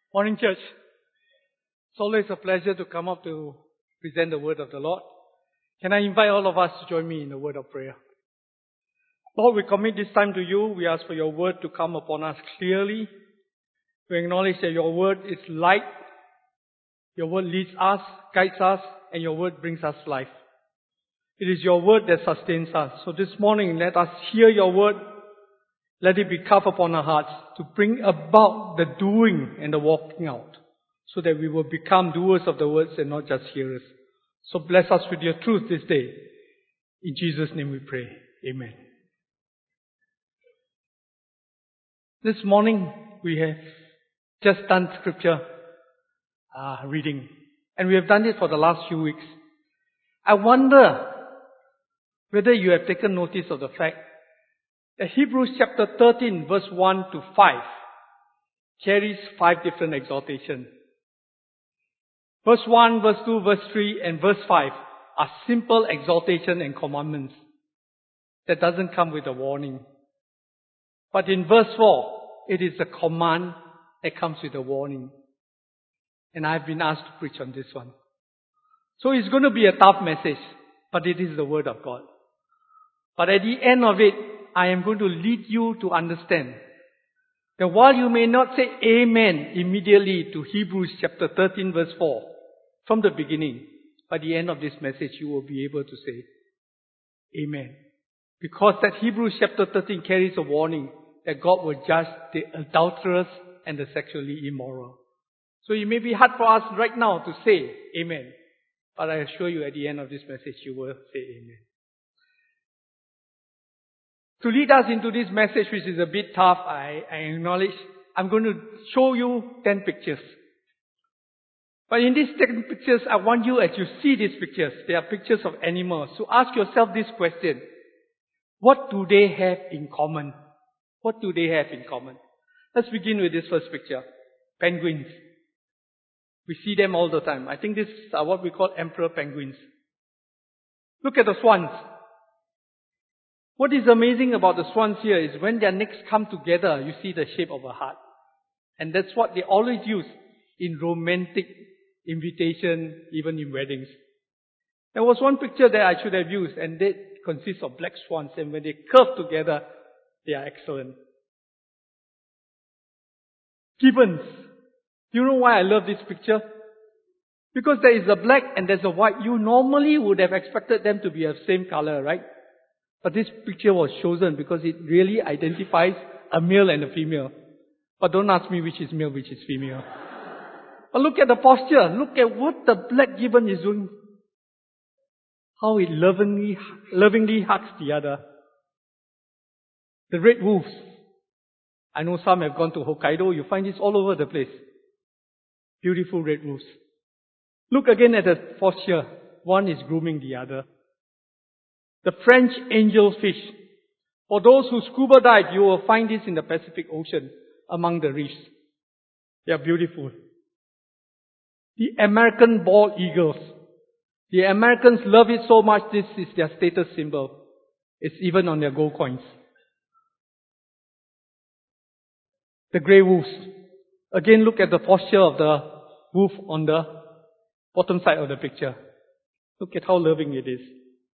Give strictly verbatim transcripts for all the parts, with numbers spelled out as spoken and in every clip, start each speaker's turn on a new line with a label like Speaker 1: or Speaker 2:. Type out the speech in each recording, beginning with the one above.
Speaker 1: Morning, church. It's always a pleasure to come up to present the word of the Lord. Can I invite all of us to join me in the word of prayer? Lord, we commit this time to you. We ask for your word to come upon us clearly. We acknowledge that your word is light. Your word leads us, guides us, and your word brings us life. It is your word that sustains us. So this morning, let us hear your word. Let it be carved upon our hearts to bring about the doing and the walking out, so that we will become doers of the words and not just hearers. So bless us with your truth this day. In Jesus' name we pray. Amen. This morning we have just done scripture uh, reading, and we have done it for the last few weeks. I wonder whether you have taken notice of the fact that Hebrews chapter thirteen verse one to five carries five different exhortations. Verse one, verse two, verse three, and verse five are simple exhortation and commandments that doesn't come with a warning. But in verse four, it is a command that comes with a warning. And I've been asked to preach on this one. So it's going to be a tough message, but it is the word of God. But at the end of it, I am going to lead you to understand that while you may not say amen immediately to Hebrews chapter thirteen verse four from the beginning, by the end of this message you will be able to say amen. Because that Hebrews chapter thirteen carries a warning that God will judge the adulterous and the sexually immoral. So it may be hard for us right now to say amen, but I assure you at the end of this message you will say amen. To lead us into this message, which is a bit tough, I, I acknowledge, I'm going to show you ten pictures. But in these ten pictures, I want you, as you see these pictures, they are pictures of animals, to ask yourself this question. What do they have in common? What do they have in common? Let's begin with this first picture. Penguins. We see them all the time. I think these are what we call emperor penguins. Look at the swans. What is amazing about the swans here is when their necks come together, you see the shape of a heart. And that's what they always use in romantic invitation, even in weddings. There was one picture that I should have used, and that consists of black swans, and when they curve together, they are excellent. Gibbons. Do you know why I love this picture? Because there is a black and there's a white. You normally would have expected them to be of same color, right? But this picture was chosen because it really identifies a male and a female. But don't ask me which is male, which is female. But look at the posture. Look at what the black gibbon is doing. How it lovingly, lovingly hugs the other. The red wolves. I know some have gone to Hokkaido. You find this all over the place. Beautiful red wolves. Look again at the posture. One is grooming the other. The French angelfish. For those who scuba dive, you will find this in the Pacific Ocean among the reefs. They are beautiful. The American bald eagles. The Americans love it so much, this is their status symbol. It's even on their gold coins. The grey wolves. Again, look at the posture of the wolf on the bottom side of the picture. Look at how loving it is.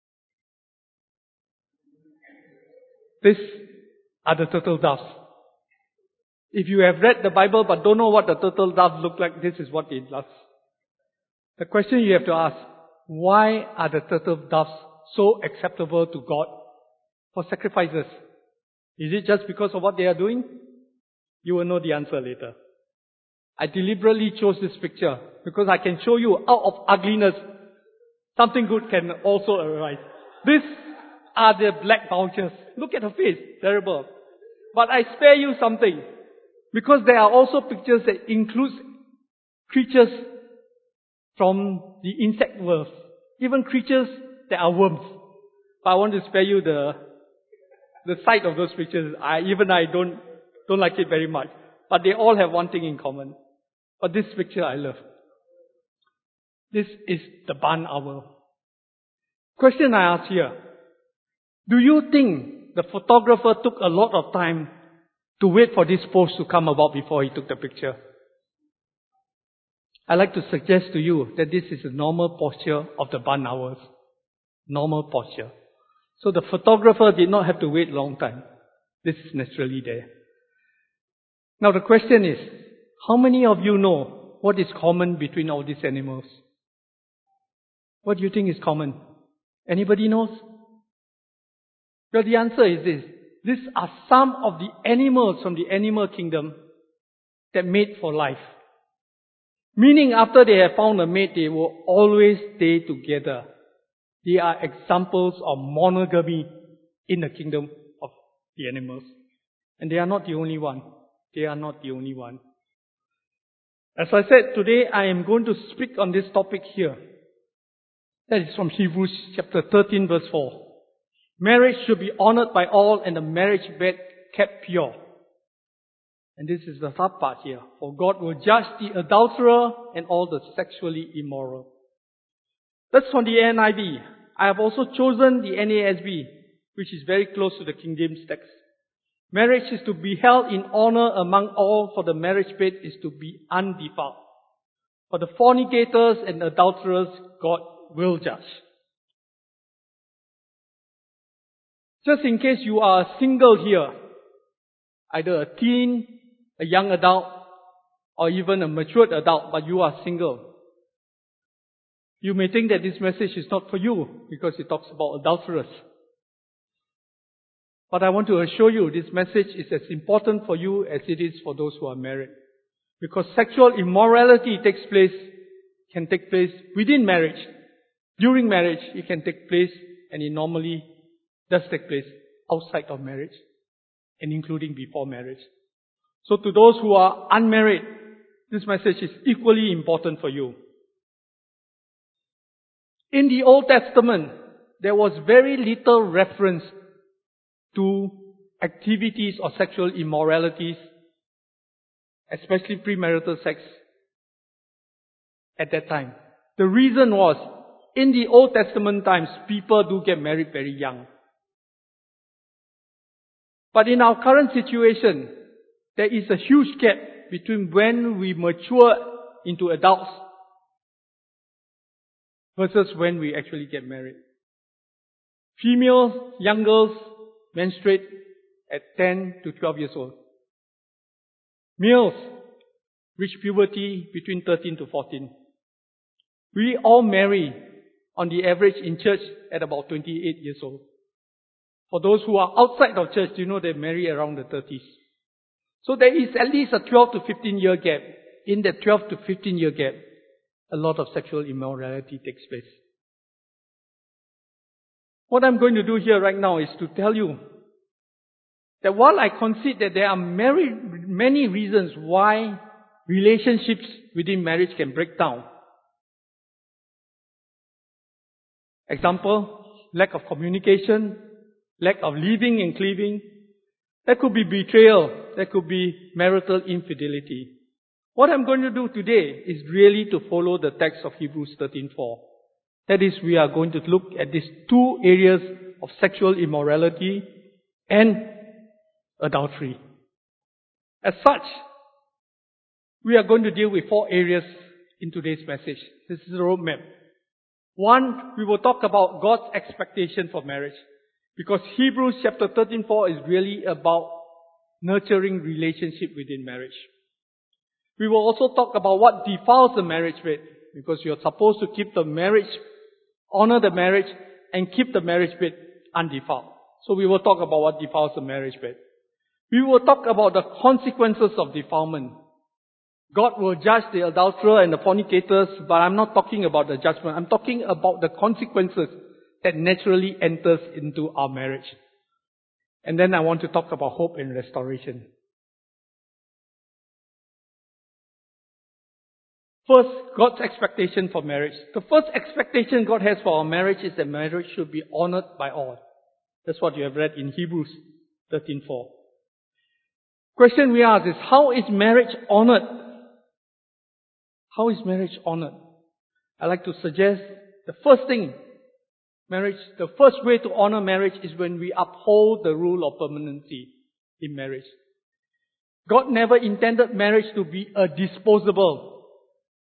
Speaker 1: These are the turtle doves. If you have read the Bible but don't know what the turtle doves look like, this is what it does. The question you have to ask, why are the turtle doves so acceptable to God for sacrifices? Is it just because of what they are doing? You will know the answer later. I deliberately chose this picture because I can show you out of ugliness, something good can also arise. These are the black vultures. Look at her face. Terrible. But I spare you something. Because there are also pictures that include creatures from the insect world. Even creatures that are worms. But I want to spare you the the sight of those pictures. I even I don't don't like it very much. But they all have one thing in common. But this picture I love. This is the barn owl. Question I ask here. Do you think the photographer took a lot of time to wait for this pose to come about before he took the picture? I like to suggest to you that this is a normal posture of the barn hours. Normal posture. So the photographer did not have to wait a long time. This is naturally there. Now the question is, how many of you know what is common between all these animals? What do you think is common? Anybody knows? Well, the answer is this. These are some of the animals from the animal kingdom that mate for life. Meaning after they have found a mate, they will always stay together. They are examples of monogamy in the kingdom of the animals. And they are not the only one. They are not the only one. As I said, today I am going to speak on this topic here. That is from Hebrews chapter thirteen verse four. Marriage should be honored by all and the marriage bed kept pure. And this is the third part here. For God will judge the adulterer and all the sexually immoral. That's from the N I V. I have also chosen the N A S B, which is very close to the King James text. Marriage is to be held in honor among all, for the marriage bed is to be undefiled. For the fornicators and adulterers, God will judge. Just in case you are single here, either a teen, a young adult, or even a matured adult, but you are single. You may think that this message is not for you because it talks about adulterers. But I want to assure you this message is as important for you as it is for those who are married. Because sexual immorality takes place, can take place within marriage. During marriage, it can take place, and it normally does take place outside of marriage, and including before marriage. So to those who are unmarried, this message is equally important for you. In the Old Testament, there was very little reference to activities or sexual immoralities, especially premarital sex, at that time. The reason was, in the Old Testament times, people do get married very young. But in our current situation, there is a huge gap between when we mature into adults versus when we actually get married. Females, young girls, menstruate at ten to twelve years old. Males reach puberty between thirteen to fourteen. We all marry on the average in church at about twenty-eight years old. For those who are outside of church, you know they marry around the thirties. So there is at least a twelve to fifteen year gap. In that twelve to fifteen year gap, a lot of sexual immorality takes place. What I'm going to do here right now is to tell you that while I concede that there are many, many reasons why relationships within marriage can break down. Example, lack of communication, lack of living and cleaving. That could be betrayal. That could be marital infidelity. What I'm going to do today is really to follow the text of Hebrews thirteen four. That is, we are going to look at these two areas of sexual immorality and adultery. As such, we are going to deal with four areas in today's message. This is a roadmap. One, we will talk about God's expectation for marriage. Because Hebrews chapter thirteen four is really about nurturing relationship within marriage. We will also talk about what defiles the marriage bed. Because you are supposed to keep the marriage, honor the marriage, and keep the marriage bed undefiled. So we will talk about what defiles the marriage bed. We will talk about the consequences of defilement. God will judge the adulterer and the fornicators, but I'm not talking about the judgment. I'm talking about the consequences that naturally enters into our marriage. And then I want to talk about hope and restoration. First, God's expectation for marriage. The first expectation God has for our marriage is that marriage should be honored by all. That's what you have read in Hebrews thirteen four. Question we ask is, how is marriage honored? How is marriage honored? I like to suggest the first thing, marriage, the first way to honor marriage is when we uphold the rule of permanency in marriage. God never intended marriage to be a disposable.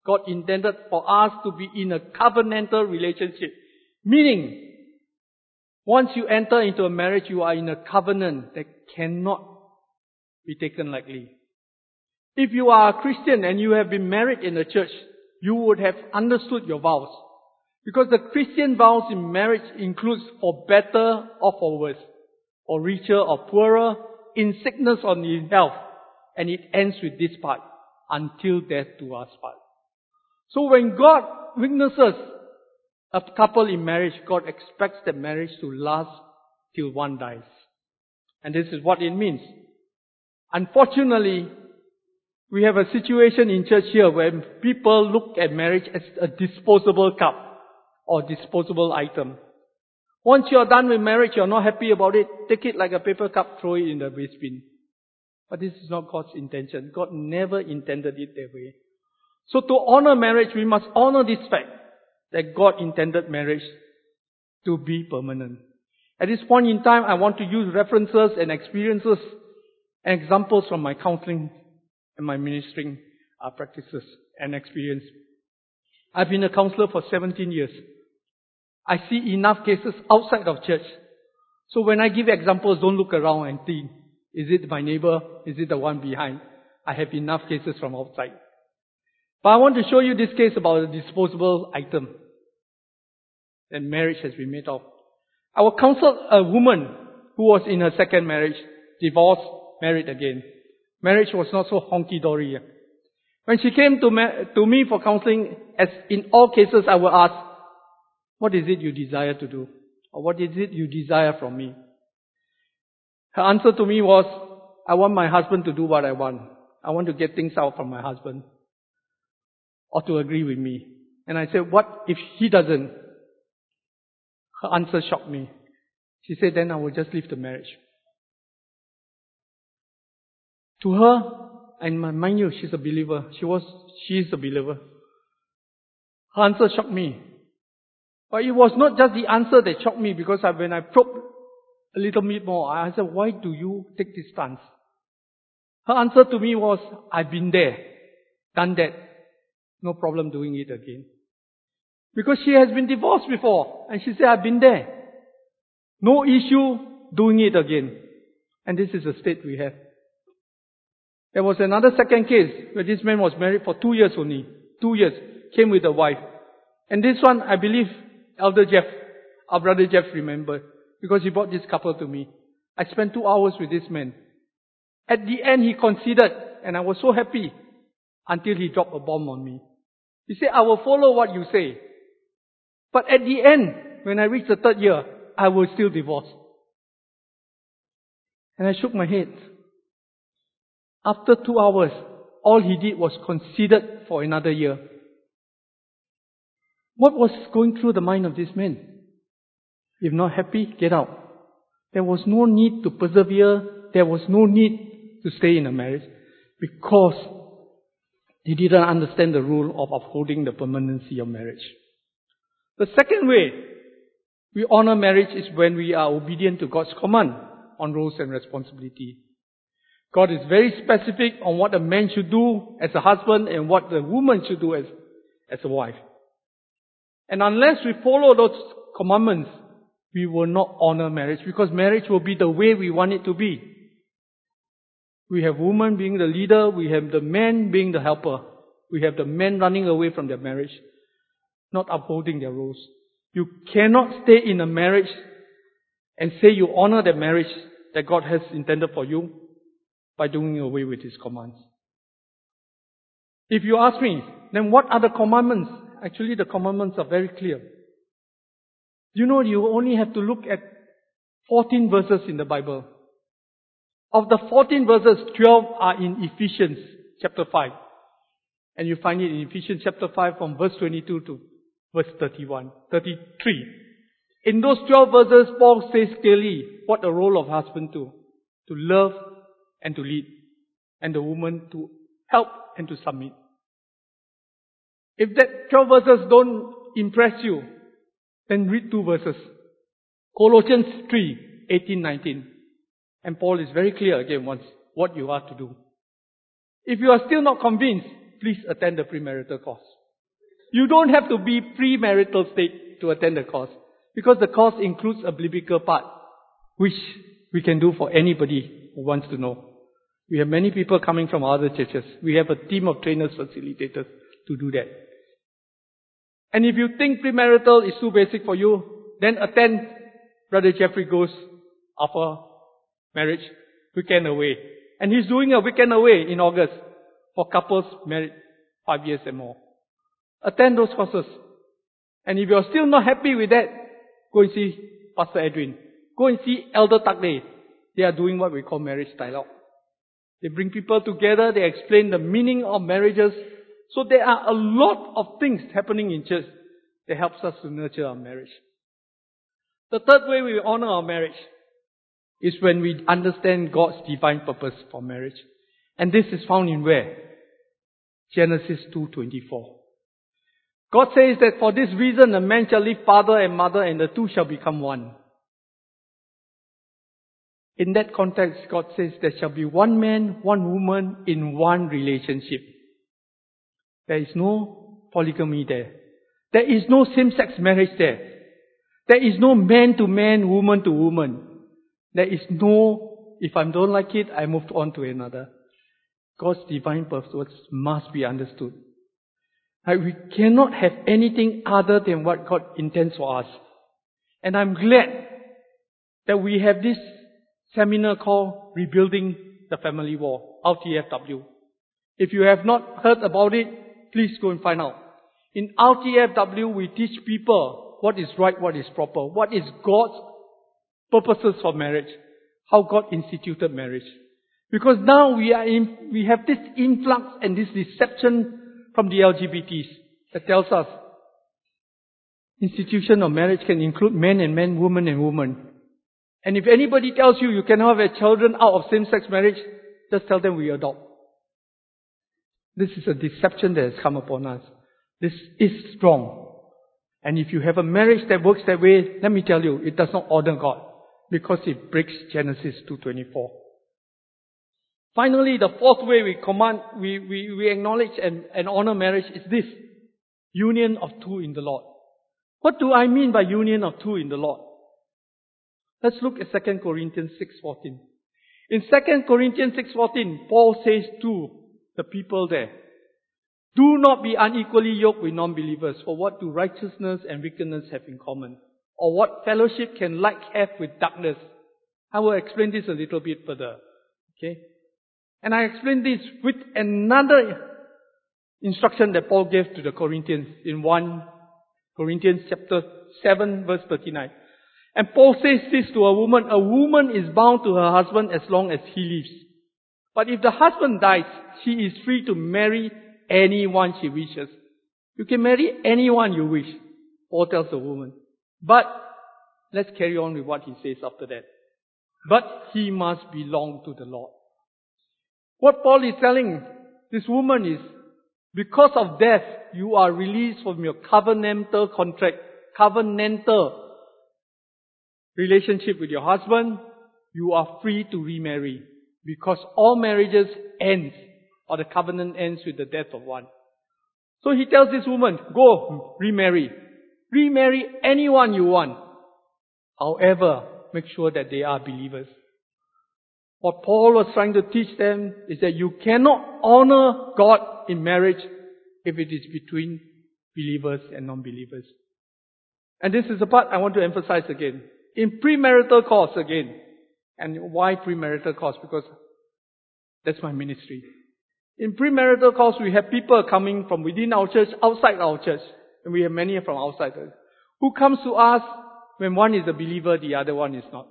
Speaker 1: God intended for us to be in a covenantal relationship. Meaning, once you enter into a marriage, you are in a covenant that cannot be taken lightly. If you are a Christian and you have been married in a church, you would have understood your vows. Because the Christian vows in marriage includes for better or for worse, for richer or poorer, in sickness or in health. And it ends with this part, until death do us part. So when God witnesses a couple in marriage, God expects the marriage to last till one dies. And this is what it means. Unfortunately, we have a situation in church here where people look at marriage as a disposable cup or disposable item. Once you are done with marriage, you are not happy about it, take it like a paper cup, throw it in the waste bin. But this is not God's intention. God never intended it that way. So to honor marriage, we must honor this fact that God intended marriage to be permanent. At this point in time, I want to use references and experiences and examples from my counseling and my ministering uh, practices and experience. I've been a counselor for seventeen years. I see enough cases outside of church. So when I give examples, don't look around and think, is it my neighbor? Is it the one behind? I have enough cases from outside. But I want to show you this case about a disposable item that marriage has been made of. I will counsel a woman who was in her second marriage, divorced, married again. Marriage was not so honky-dory. When she came to, ma- to me for counseling, as in all cases, I will ask, what is it you desire to do? Or what is it you desire from me? Her answer to me was, I want my husband to do what I want. I want to get things out from my husband. Or to agree with me. And I said, what if he doesn't? Her answer shocked me. She said, then I will just leave the marriage. To her, and mind you, she's a believer. She was, she is a believer. Her answer shocked me. But it was not just the answer that shocked me, because I, when I probed a little bit more, I said, why do you take this stance? Her answer to me was, I've been there, done that. No problem doing it again. Because she has been divorced before. And she said, I've been there. No issue doing it again. And this is the state we have. There was another second case where this man was married for two years only. Two years. Came with a wife. And this one, I believe, Elder Jeff, our brother Jeff remembered. Because he brought this couple to me. I spent two hours with this man. At the end, he considered. And I was so happy. Until he dropped a bomb on me. He said, I will follow what you say. But at the end, when I reached the third year, I was still divorced. And I shook my head. After two hours, all he did was considered for another year. What was going through the mind of this man? If not happy, get out. There was no need to persevere. There was no need to stay in a marriage. Because he didn't understand the rule of upholding the permanency of marriage. The second way we honor marriage is when we are obedient to God's command on roles and responsibility. God is very specific on what a man should do as a husband and what the woman should do as, as a wife. And unless we follow those commandments, we will not honor marriage, because marriage will be the way we want it to be. We have woman being the leader, we have the man being the helper. We have the men running away from their marriage, not upholding their roles. You cannot stay in a marriage and say you honor the marriage that God has intended for you by doing away with His commands. If you ask me, then what are the commandments? Actually, the commandments are very clear. You know, you only have to look at fourteen verses in the Bible. Of the fourteen verses, twelve are in Ephesians chapter five. And you find it in Ephesians chapter five from verse twenty-two to verse thirty-one, thirty-three. In those twelve verses, Paul says clearly what the role of husband to, to love and to lead, and the woman to help and to submit. If that twelve verses don't impress you, then read two verses. Colossians three, eighteen, nineteen. And Paul is very clear again once what you are to do. If you are still not convinced, please attend the premarital course. You don't have to be premarital state to attend the course, because the course includes a biblical part, which we can do for anybody who wants to know. We have many people coming from other churches. We have a team of trainers, facilitators to do that. And if you think premarital is too basic for you, then attend Brother Jeffrey Goes After Marriage Weekend Away. And he's doing a weekend away in August for couples married five years and more. Attend those courses. And if you're still not happy with that, go and see Pastor Edwin. Go and see Elder Takde. They are doing what we call marriage dialogue. They bring people together, they explain the meaning of marriages. So there are a lot of things happening in church that helps us to nurture our marriage. The third way we honor our marriage is when we understand God's divine purpose for marriage. And this is found in where? Genesis two twenty-four. God says that for this reason a man shall leave father and mother and the two shall become one. In that context, God says there shall be one man, one woman in one relationship. There is no polygamy there. There is no same-sex marriage there. There is no man to man, woman to woman. There is no, if I don't like it, I move on to another. God's divine purpose must be understood. Like, we cannot have anything other than what God intends for us. And I'm glad that we have this seminar called Rebuilding the Family Wall, R T F W. If you have not heard about it, please go and find out. In R T F W, we teach people what is right, what is proper, what is God's purposes for marriage, how God instituted marriage. Because now we are in, we have this influx and this deception from the L G B Ts that tells us institution of marriage can include man and man, woman and woman. And if anybody tells you you cannot have children out of same-sex marriage, just tell them we adopt. This is a deception that has come upon us. This is wrong. And if you have a marriage that works that way, let me tell you, it does not honor God, because it breaks Genesis two twenty-four. Finally, the fourth way we command, we, we, we acknowledge and, and honor marriage is this: union of two in the Lord. What do I mean by union of two in the Lord? Let's look at Second Corinthians six fourteen. In Second Corinthians six fourteen, Paul says to the people there, do not be unequally yoked with non-believers, for what do righteousness and wickedness have in common? Or what fellowship can light have with darkness? I will explain this a little bit further. Okay? And I explain this with another instruction that Paul gave to the Corinthians in First Corinthians chapter seven verse thirty-nine. And Paul says this to a woman: a woman is bound to her husband as long as he lives. But if the husband dies, she is free to marry anyone she wishes. You can marry anyone you wish, Paul tells the woman. But, let's carry on with what he says after that. But he must belong to the Lord. What Paul is telling this woman is, because of death, you are released from your covenantal contract, covenantal relationship with your husband. You are free to remarry, because all marriages end, or the covenant ends with the death of one. So he tells this woman, go remarry. Remarry anyone you want. However, make sure that they are believers. What Paul was trying to teach them is that you cannot honor God in marriage if it is between believers and non-believers. And this is the part I want to emphasize again. In premarital course again. And why premarital course? Because that's my ministry. In premarital course, we have people coming from within our church, outside our church. And we have many from outside. Who comes to us when one is a believer, the other one is not.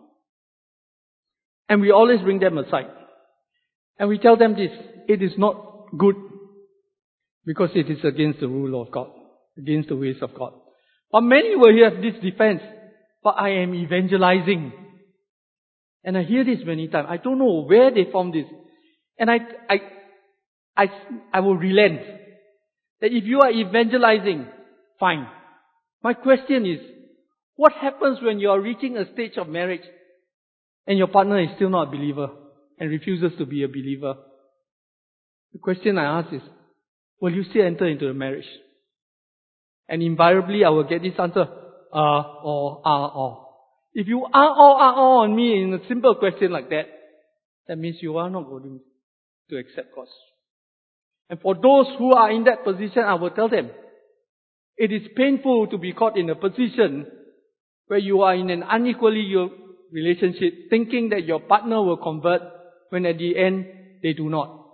Speaker 1: And we always bring them aside. And we tell them this: it is not good, because it is against the rule of God, against the ways of God. But many will have this defense: but I am evangelizing. And I hear this many times. I don't know where they found this. And I, I, I, I will relent. That if you are evangelizing, fine. My question is, what happens when you are reaching a stage of marriage and your partner is still not a believer and refuses to be a believer? The question I ask is, will you still enter into the marriage? And invariably I will get this answer, uh, or, ah, or. If you ah, or, ah, or on me in a simple question like that, that means you are not going to accept God. And for those who are in that position, I will tell them, it is painful to be caught in a position where you are in an unequally yoked relationship, thinking that your partner will convert, when at the end, they do not.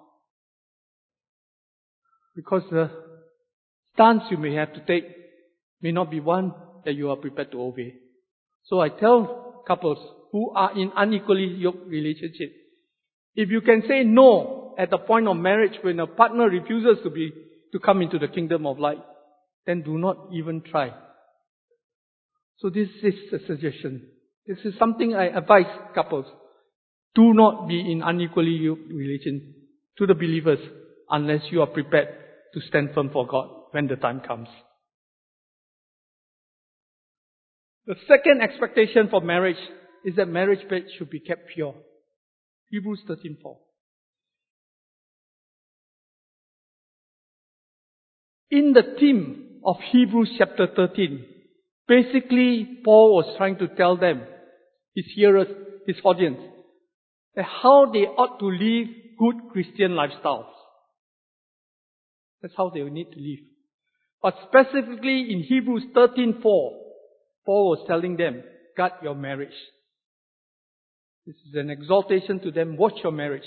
Speaker 1: Because the stance you may have to take may not be one that you are prepared to obey. So I tell couples who are in unequally yoked relationship, if you can say no at the point of marriage when a partner refuses to be, to come into the kingdom of light, then do not even try. So this is a suggestion. This is something I advise couples. Do not be in unequally yoked relation to the believers unless you are prepared to stand firm for God when the time comes. The second expectation for marriage is that marriage bed should be kept pure. Hebrews thirteen four. In the theme of Hebrews chapter thirteen, basically Paul was trying to tell them, his hearers, his audience, that how they ought to live good Christian lifestyles. That's how they need to live. But specifically in Hebrews thirteen four, Paul was telling them, guard your marriage. This is an exhortation to them, watch your marriage.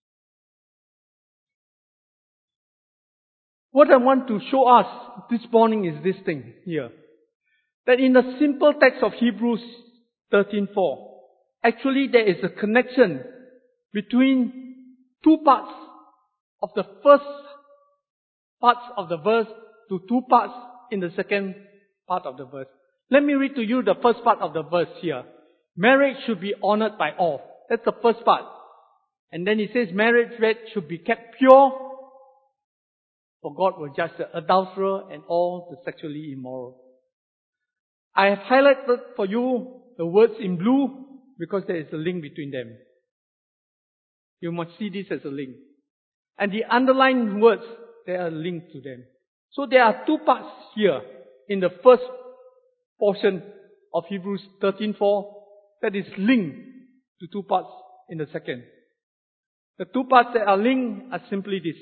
Speaker 1: What I want to show us this morning is this thing here. That in the simple text of Hebrews thirteen four, actually there is a connection between two parts of the first parts of the verse to two parts in the second part of the verse. Let me read to you the first part of the verse here. Marriage should be honored by all. That's the first part. And then it says marriage bed should be kept pure, for God will judge the adulterer and all the sexually immoral. I have highlighted for you the words in blue because there is a link between them. You must see this as a link. And the underlined words, there are linked to them. So there are two parts here in the first portion of Hebrews thirteen four that is linked to two parts in the second. The two parts that are linked are simply this.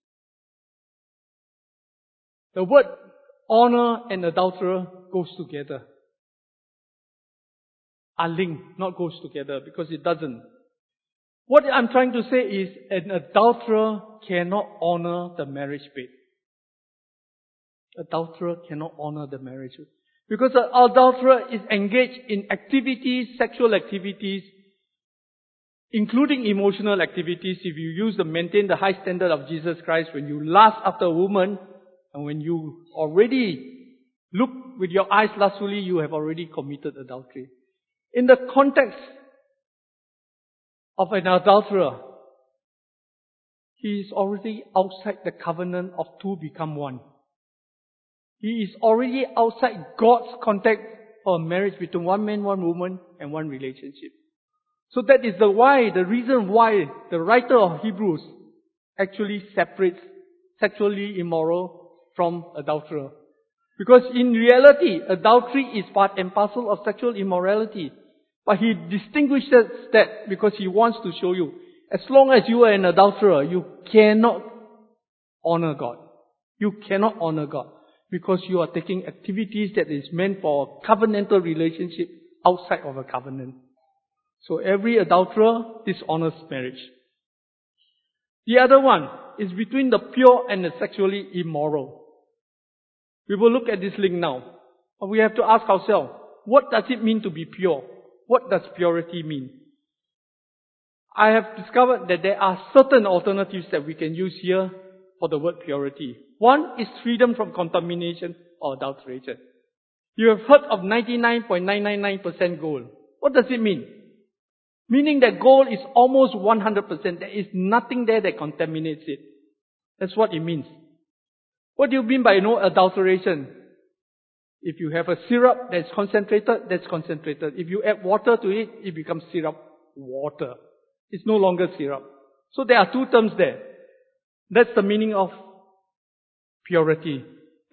Speaker 1: The word honor and adulterer goes together. Are linked, not goes together, because it doesn't. What I'm trying to say is an adulterer cannot honor the marriage bed. Adulterer cannot honor the marriage bed. Because an adulterer is engaged in activities, sexual activities, including emotional activities. If you use to maintain the high standard of Jesus Christ, when you lust after a woman, and when you already look with your eyes lustfully, you have already committed adultery. In the context of an adulterer, he is already outside the covenant of two become one. He is already outside God's context for a marriage between one man, one woman, and one relationship. So that is the why, the reason why the writer of Hebrews actually separates sexually immoral from adulterer. Because in reality, adultery is part and parcel of sexual immorality. But he distinguishes that because he wants to show you, as long as you are an adulterer, you cannot honor God. You cannot honor God. Because you are taking activities that is meant for a covenantal relationship outside of a covenant. So every adulterer dishonors marriage. The other one is between the pure and the sexually immoral. We will look at this link now. But we have to ask ourselves, what does it mean to be pure? What does purity mean? I have discovered that there are certain alternatives that we can use here for the word purity. One is freedom from contamination or adulteration. You have heard of ninety-nine point nine nine nine percent gold. What does it mean? Meaning that gold is almost one hundred percent. There is nothing there that contaminates it. That's what it means. What do you mean by no adulteration? If you have a syrup that's concentrated, that's concentrated. If you add water to it, it becomes syrup water. It's no longer syrup. So there are two terms there. That's the meaning of purity.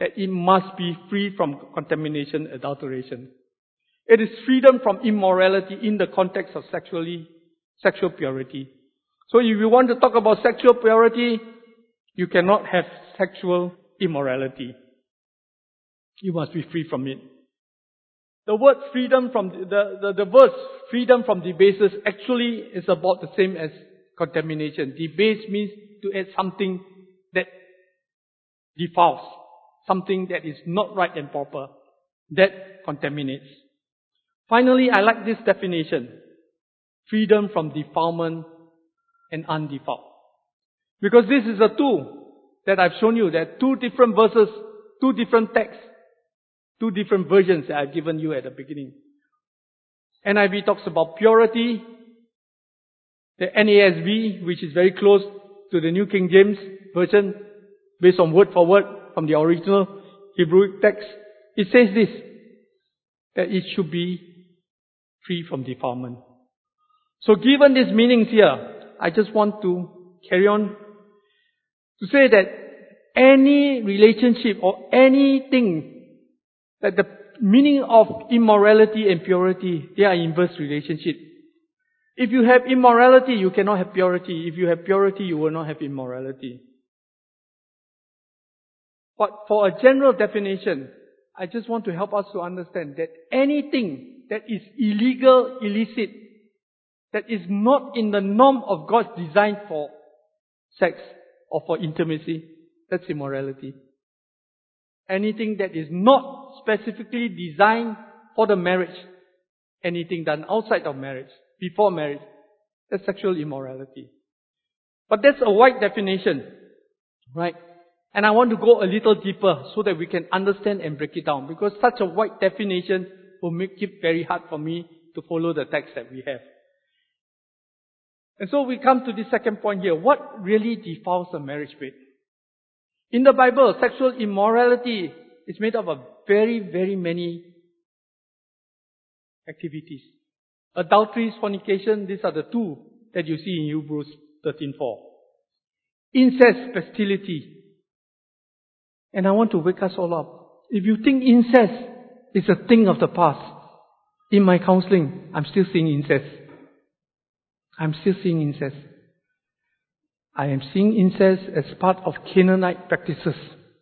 Speaker 1: that it must be free from contamination, adulteration. It is freedom from immorality in the context of sexually, sexual purity. So if you want to talk about sexual purity, you cannot have sexual immorality. You must be free from it. The word freedom from, the, the, the verse freedom from debases actually is about the same as contamination. Debase means to add something that defiles, something that is not right and proper, that contaminates. Finally, I like this definition. Freedom from defilement and undefiled. Because this is a tool that I've shown you. There are two different verses, two different texts, two different versions that I've given you at the beginning. N I V talks about purity. The N A S B, which is very close to the New King James Version, based on word for word from the original Hebrew text, it says this, that it should be free from defilement. So given these meanings here, I just want to carry on to say that any relationship or anything, that the meaning of immorality and purity, they are inverse relationship. If you have immorality, you cannot have purity. If you have purity, you will not have immorality. But for a general definition, I just want to help us to understand that anything that is illegal, illicit, that is not in the norm of God's design for sex or for intimacy, that's immorality. Anything that is not specifically designed for the marriage, anything done outside of marriage, before marriage, that's sexual immorality. But that's a wide definition, right? And I want to go a little deeper so that we can understand and break it down, because such a wide definition will make it very hard for me to follow the text that we have. And so we come to the second point here. What really defiles a marriage bed? In the Bible, sexual immorality is made up of very, very many activities. Adultery, fornication, these are the two that you see in Hebrews thirteen four. Incest, bestiality. And I want to wake us all up. If you think incest is a thing of the past, in my counseling, I'm still seeing incest. I'm still seeing incest. I am seeing incest as part of Canaanite practices,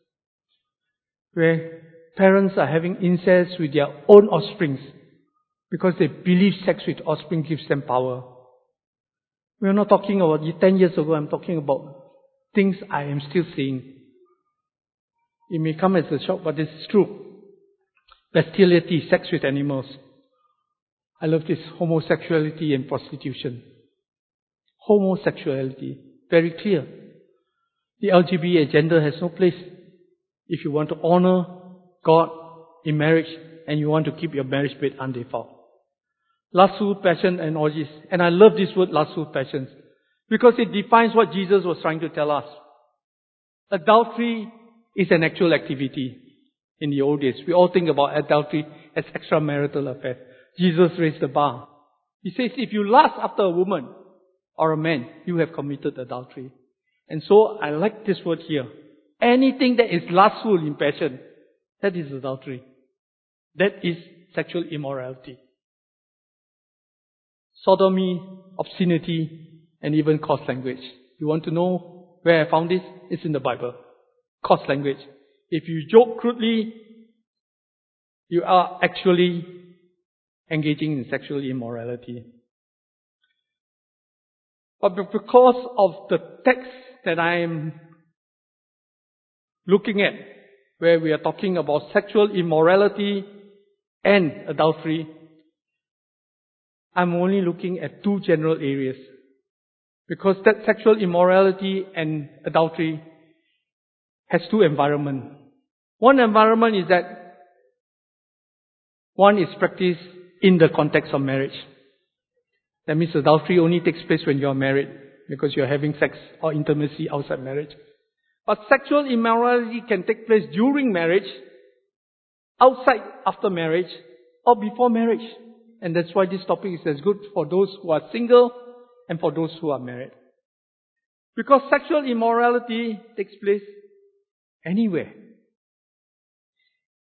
Speaker 1: where parents are having incest with their own offspring because they believe sex with offspring gives them power. We're not talking about ten years ago, I'm talking about things I am still seeing. It may come as a shock, but this is true. Bestiality, sex with animals. I love this. Homosexuality and prostitution. Homosexuality. Very clear. The L G B T agenda has no place. If you want to honor God in marriage and you want to keep your marriage bed undefiled. Lustful passion and orgies. And I love this word, lustful passions, because it defines what Jesus was trying to tell us. Adultery is an actual activity in the old days. We all think about adultery as extramarital affair. Jesus raised the bar. He says, if you lust after a woman or a man, you have committed adultery. And so I like this word here. Anything that is lustful in passion, that is adultery. That is sexual immorality. Sodomy, obscenity, and even coarse language. You want to know where I found this? It's in the Bible. Coarse language. If you joke crudely, you are actually engaging in sexual immorality. But because of the text that I am looking at, where we are talking about sexual immorality and adultery, I'm only looking at two general areas. Because that sexual immorality and adultery has two environments. One environment is that one is practiced in the context of marriage. That means adultery only takes place when you are married, because you are having sex or intimacy outside marriage. But sexual immorality can take place during marriage, outside after marriage, or before marriage. And that's why this topic is as good for those who are single and for those who are married. Because sexual immorality takes place anywhere.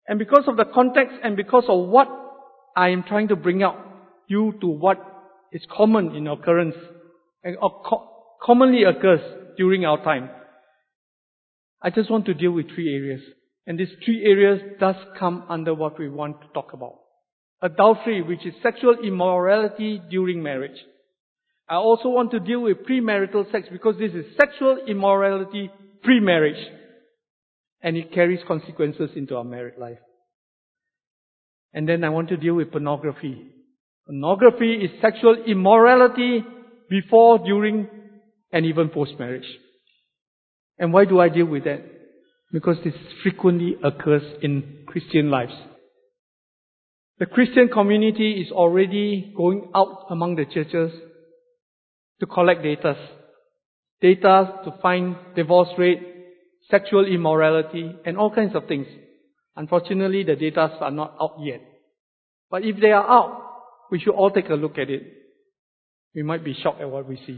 Speaker 1: And because of the context and because of what I am trying to bring out you to what is common in occurrence and co- commonly occurs during our time, I just want to deal with three areas. And these three areas does come under what we want to talk about. Adultery, which is sexual immorality during marriage. I also want to deal with premarital sex because this is sexual immorality pre-marriage. And it carries consequences into our married life. And then I want to deal with pornography. Pornography is sexual immorality before, during, and even post-marriage. And why do I deal with that? Because this frequently occurs in Christian lives. The Christian community is already going out among the churches to collect data. Data to find divorce rate, sexual immorality, and all kinds of things. Unfortunately, the data are not out yet. But if they are out, we should all take a look at it. We might be shocked at what we see.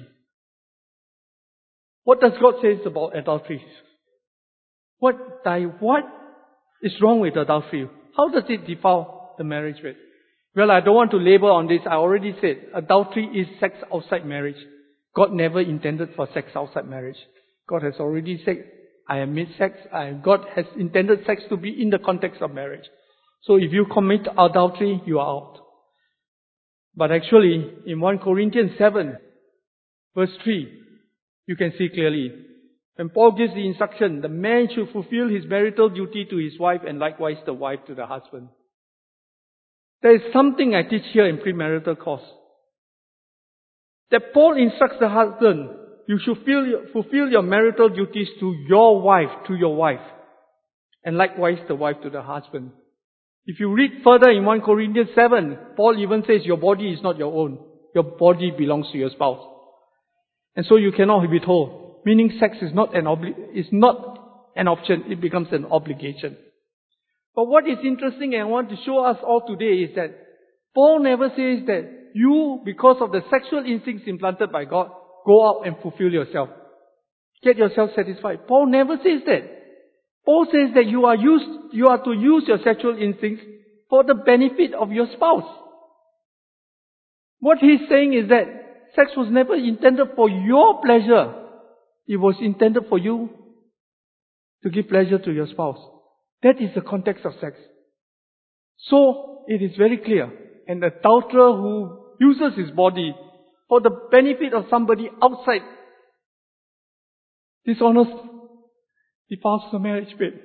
Speaker 1: What does God say about adultery? What, what is wrong with adultery? How does it defile the marriage bed? Well, I don't want to labor on this. I already said adultery is sex outside marriage. God never intended for sex outside marriage. God has already said, I admit sex. I, God has intended sex to be in the context of marriage. So if you commit adultery, you are out. But actually, in First Corinthians seven, verse three, you can see clearly, when Paul gives the instruction, the man should fulfill his marital duty to his wife and likewise the wife to the husband. There is something I teach here in premarital course. That Paul instructs the husband, you should fulfill, fulfill your marital duties to your wife, to your wife. And likewise the wife to the husband. If you read further in First Corinthians seven, Paul even says your body is not your own. Your body belongs to your spouse. And so you cannot withhold. Meaning sex is not an obli- is not an option, it becomes an obligation. But what is interesting and I want to show us all today is that Paul never says that you, because of the sexual instincts implanted by God, go out and fulfill yourself. Get yourself satisfied. Paul never says that. Paul says that you are used, you are to use your sexual instincts for the benefit of your spouse. What he's saying is that sex was never intended for your pleasure. It was intended for you to give pleasure to your spouse. That is the context of sex. So, it is very clear. An adulterer who uses his body for the benefit of somebody outside dishonors, defiles the marriage bed.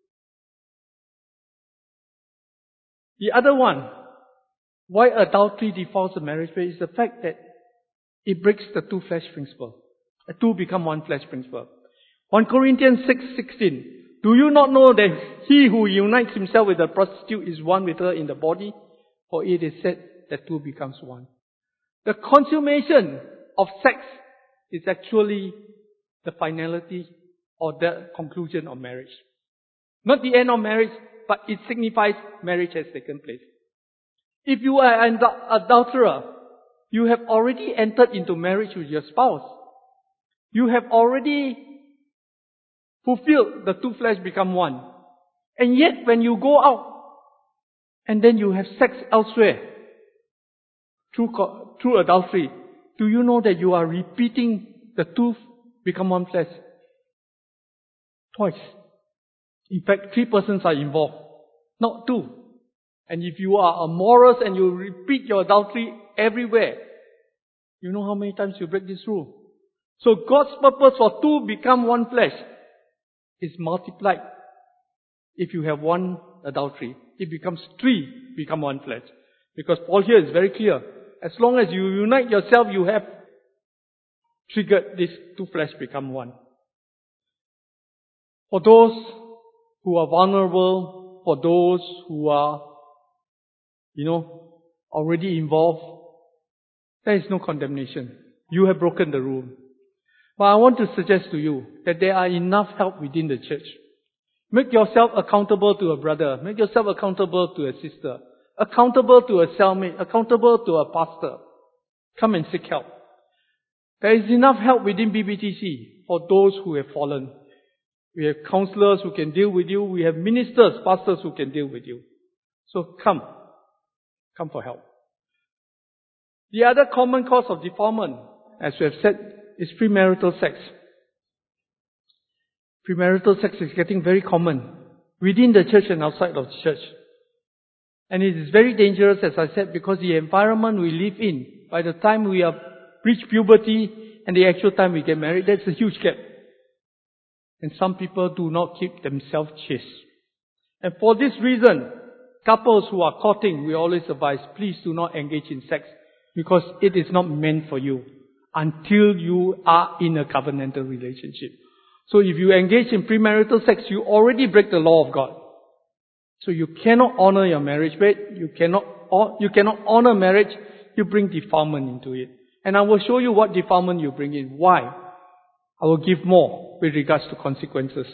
Speaker 1: The other one, why adultery defiles the marriage bed, is the fact that it breaks the two flesh principle. The two become one flesh principle. First Corinthians six sixteen. Do you not know that he who unites himself with a prostitute is one with her in the body? For it is said that two becomes one. The consummation of sex is actually the finality or the conclusion of marriage. Not the end of marriage, but it signifies marriage has taken place. If you are an adulterer, you have already entered into marriage with your spouse. You have already fulfilled the two flesh become one. And yet when you go out and then you have sex elsewhere through, through adultery, do you know that you are repeating the two become one flesh twice? In fact, three persons are involved, not two. And if you are amorous and you repeat your adultery everywhere, you know how many times you break this rule. So God's purpose for two become one flesh is multiplied. If you have one adultery, it becomes three become one flesh. Because Paul here is very clear. As long as you unite yourself, you have triggered this two flesh become one. For those who are vulnerable, for those who are, you know, already involved, there is no condemnation. You have broken the rule. But I want to suggest to you that there are enough help within the church. Make yourself accountable to a brother. Make yourself accountable to a sister. Accountable to a cellmate. Accountable to a pastor. Come and seek help. There is enough help within B B T C for those who have fallen. We have counselors who can deal with you. We have ministers, pastors who can deal with you. So come. Come for help. The other common cause of defilement, as we have said, is premarital sex. Premarital sex is getting very common within the church and outside of the church. And it is very dangerous, as I said, because the environment we live in, by the time we have reached puberty and the actual time we get married, that's a huge gap. And some people do not keep themselves chaste. And for this reason, couples who are courting, we always advise, please do not engage in sex, because it is not meant for you until you are in a covenantal relationship. So if you engage in premarital sex, you already break the law of God. So you cannot honor your marriage bed, you cannot, you cannot honor marriage, you bring defilement into it. And I will show you what defilement you bring in. Why? I will give more with regards to consequences.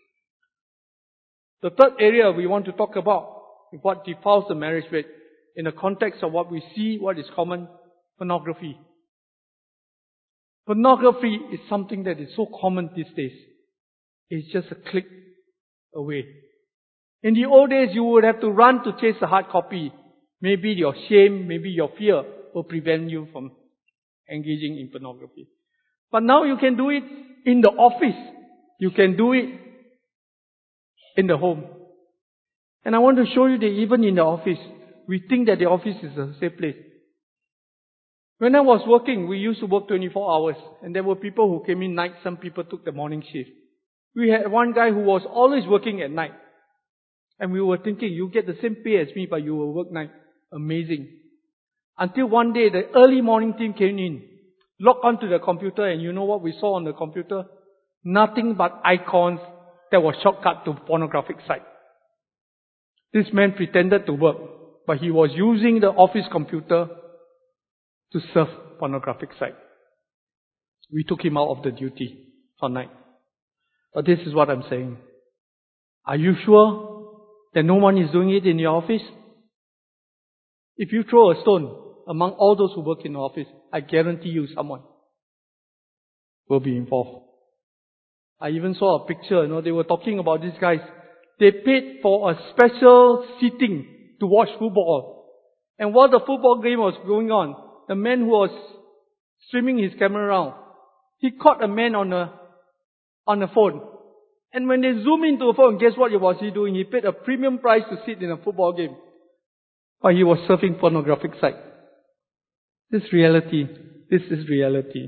Speaker 1: The third area we want to talk about is what defiles the marriage bed in the context of what we see, what is common, pornography. Pornography is something that is so common these days. It's just a click away. In the old days, you would have to run to chase a hard copy. Maybe your shame, maybe your fear will prevent you from engaging in pornography. But now you can do it in the office. You can do it in the home. And I want to show you that even in the office, we think that the office is a safe place. When I was working, we used to work twenty-four hours. And there were people who came in night. Some people took the morning shift. We had one guy who was always working at night. And we were thinking, you get the same pay as me, but you will work night. Amazing. Until one day, the early morning team came in, logged onto the computer, and you know what we saw on the computer? Nothing but icons that were shortcut to pornographic site. This man pretended to work, but he was using the office computer to surf pornographic site. We took him out of the duty for night. But this is what I'm saying. Are you sure that no one is doing it in your office? If you throw a stone among all those who work in the office, I guarantee you someone will be involved. I even saw a picture, you know, they were talking about these guys. They paid for a special seating to watch football. And while the football game was going on, the man who was streaming his camera around, he caught a man on a, on a phone. And when they zoom into a phone, guess what was he doing? He paid a premium price to sit in a football game. But he was surfing pornographic site. This is reality. This is reality.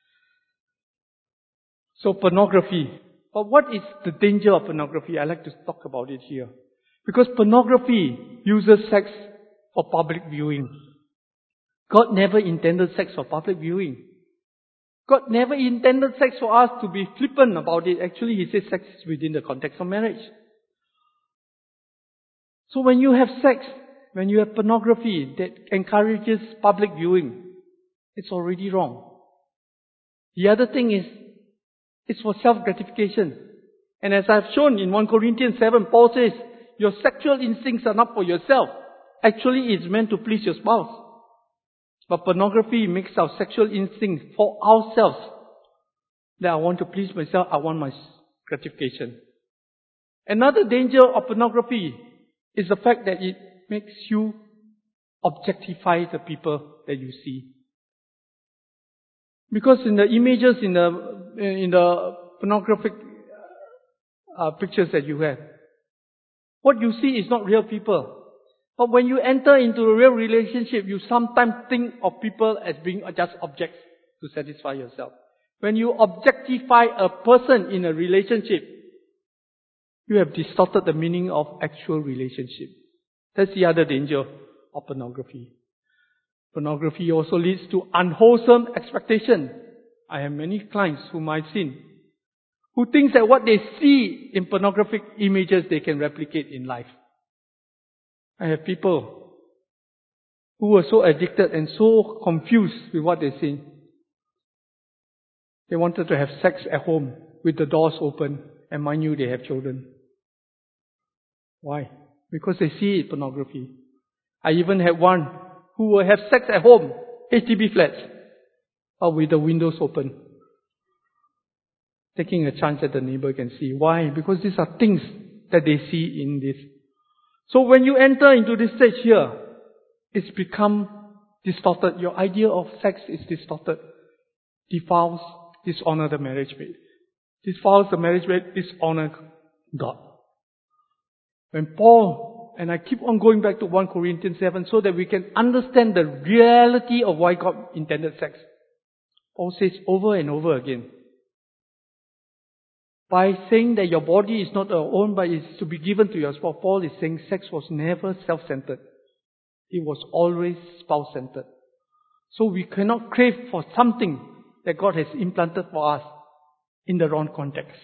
Speaker 1: So pornography. But what is the danger of pornography? I like to talk about it here. Because pornography uses sex for public viewing. God never intended sex for public viewing. God never intended sex for us to be flippant about it. Actually, He says sex is within the context of marriage. So when you have sex, when you have pornography that encourages public viewing, it's already wrong. The other thing is, it's for self-gratification. And as I've shown in First Corinthians seven, Paul says, your sexual instincts are not for yourself. Actually, it's meant to please your spouse. But pornography makes our sexual instincts for ourselves. That I want to please myself, I want my gratification. Another danger of pornography is the fact that it makes you objectify the people that you see. Because in the images, in the in the pornographic uh, pictures that you have, what you see is not real people. But when you enter into a real relationship, you sometimes think of people as being just objects to satisfy yourself. When you objectify a person in a relationship, you have distorted the meaning of actual relationship. That's the other danger of pornography. Pornography also leads to unwholesome expectation. I have many clients whom I've seen who think that what they see in pornographic images they can replicate in life. I have people who were so addicted and so confused with what they see. They wanted to have sex at home with the doors open, and mind you, they have children. Why? Because they see it pornography. I even had one who will have sex at home, H D B flats, but with the windows open. taking a chance that the neighbor can see. Why? Because these are things that they see in this. So when you enter into this stage here, it's become distorted. Your idea of sex is distorted. Defiles, dishonor the marriage bed. Defiles the marriage bed, dishonor God. When Paul, and I keep on going back to First Corinthians seven so that we can understand the reality of why God intended sex. Paul says over and over again, by saying that your body is not your own but is to be given to your spouse, Paul is saying sex was never self-centered. It was always spouse-centered. So we cannot crave for something that God has implanted for us in the wrong context.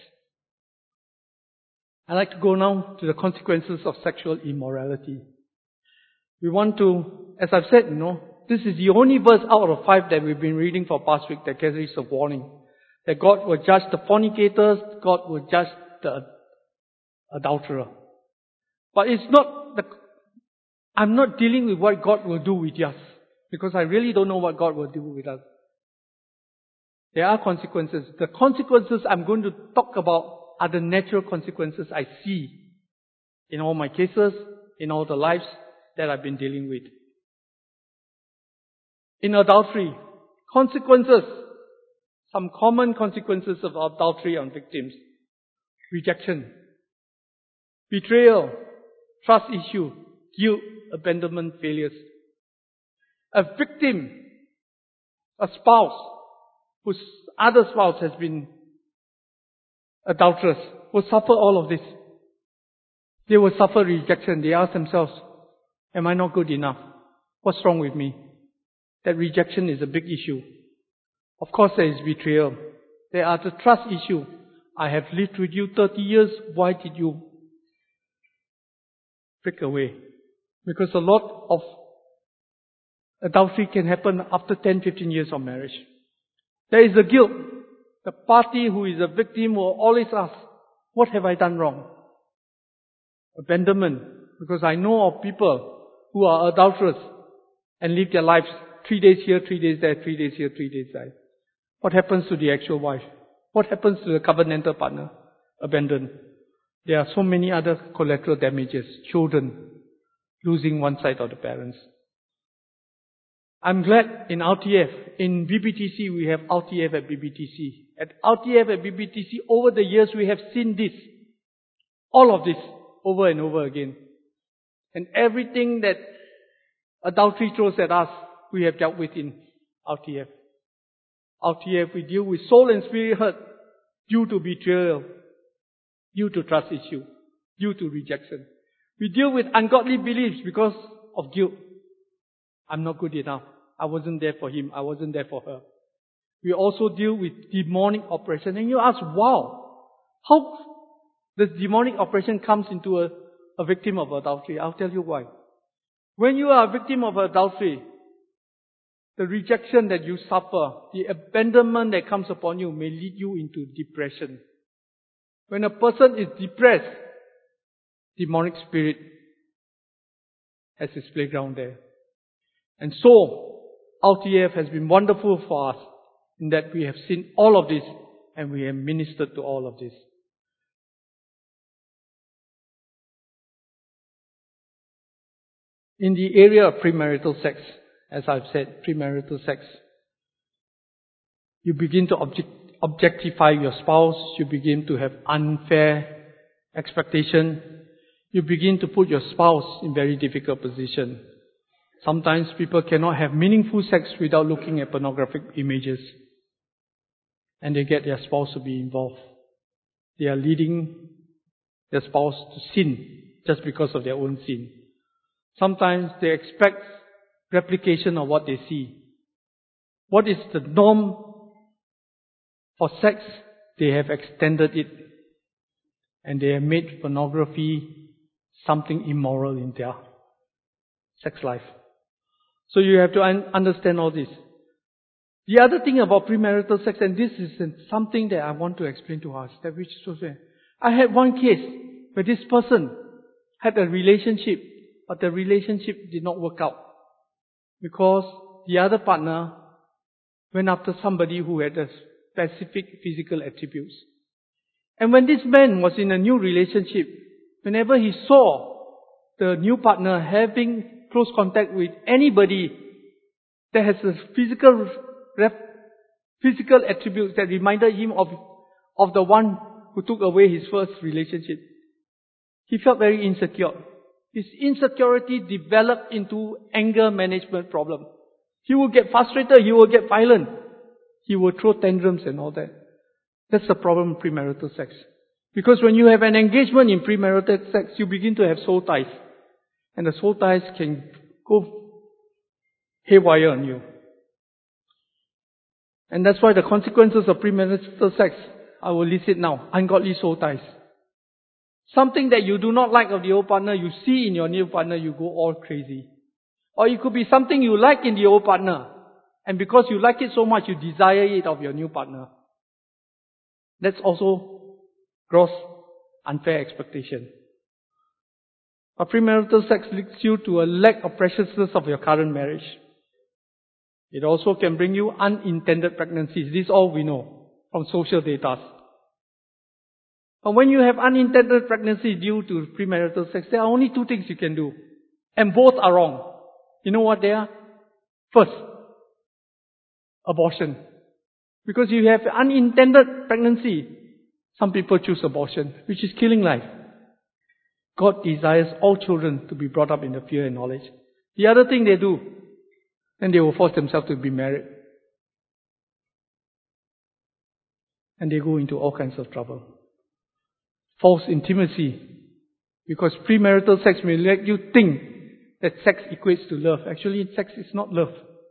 Speaker 1: I'd like to go now to the consequences of sexual immorality. We want to, as I've said, you know, this is the only verse out of five that we've been reading for past week that carries a warning. That God will judge the fornicators, God will judge the adulterer. But it's not the, I'm not dealing with what God will do with us. Because I really don't know what God will do with us. There are consequences. The consequences I'm going to talk about are the natural consequences I see in all my cases, in all the lives that I've been dealing with. In adultery, consequences, some common consequences of adultery on victims. Rejection, betrayal, trust issue, guilt, abandonment, failures. A victim, a spouse, whose other spouse has been adulterous, will suffer all of this. They will suffer rejection. They ask themselves, am I not good enough? What's wrong with me? That rejection is a big issue. Of course there is betrayal. There are the trust issue. I have lived with you thirty years. Why did you break away? Because a lot of adultery can happen after ten, fifteen years of marriage. There is the guilt. The party who is a victim will always ask, what have I done wrong? Abandonment. Because I know of people who are adulterous and live their lives three days here, three days there, three days here, three days there. What happens to the actual wife? What happens to the covenantal partner? Abandoned. There are so many other collateral damages. Children losing one side of the parents. I'm glad in R T F, in B B T C, we have R T F at B B T C. At R T F at B B T C, over the years we have seen this. All of this, over and over again. And everything that adultery throws at us, we have dealt with in R T F. R T F, we deal with soul and spirit hurt due to betrayal, due to trust issue, due to rejection. We deal with ungodly beliefs because of guilt. I'm not good enough. I wasn't there for him. I wasn't there for her. We also deal with demonic oppression. And you ask, wow, how does demonic oppression comes into a, a victim of adultery? I'll tell you why. When you are a victim of adultery, the rejection that you suffer, the abandonment that comes upon you may lead you into depression. When a person is depressed, demonic spirit has its playground there. And so, R T F has been wonderful for us in that we have seen all of this and we have ministered to all of this. In the area of premarital sex, as I've said, premarital sex, you begin to object, objectify your spouse, you begin to have unfair expectation, you begin to put your spouse in very difficult position. Sometimes people cannot have meaningful sex without looking at pornographic images. And they get their spouse to be involved. They are leading their spouse to sin just because of their own sin. Sometimes they expect replication of what they see. What is the norm for sex? They have extended it. And they have made pornography something immoral in their sex life. So you have to un- understand all this. The other thing about premarital sex, and this is something that I want to explain to us, that which is also, I had one case where this person had a relationship, but the relationship did not work out because the other partner went after somebody who had a specific physical attributes. And when this man was in a new relationship, whenever he saw the new partner having close contact with anybody that has a physical ref, physical attributes that reminded him of, of the one who took away his first relationship, he felt very insecure. His insecurity developed into anger management problem. He will get frustrated, he will get violent. He will throw tantrums and all that. That's the problem of premarital sex. Because when you have an engagement in premarital sex, you begin to have soul ties. And the soul ties can go haywire on you. And that's why the consequences of premarital sex, I will list it now. Ungodly soul ties. Something that you do not like of the old partner, you see in your new partner, you go all crazy. Or it could be something you like in the old partner. And because you like it so much, you desire it of your new partner. That's also gross unfair expectation. But premarital sex leads you to a lack of preciousness of your current marriage. It also can bring you unintended pregnancies. This all we know from social data. But when you have unintended pregnancy due to premarital sex, there are only two things you can do. And both are wrong. You know what they are? First, abortion. Because you have unintended pregnancy, some people choose abortion, which is killing life. God desires all children to be brought up in the fear and knowledge. The other thing they do, then they will force themselves to be married. And they go into all kinds of trouble. False intimacy. Because premarital sex may let you think that sex equates to love. Actually, sex is not love.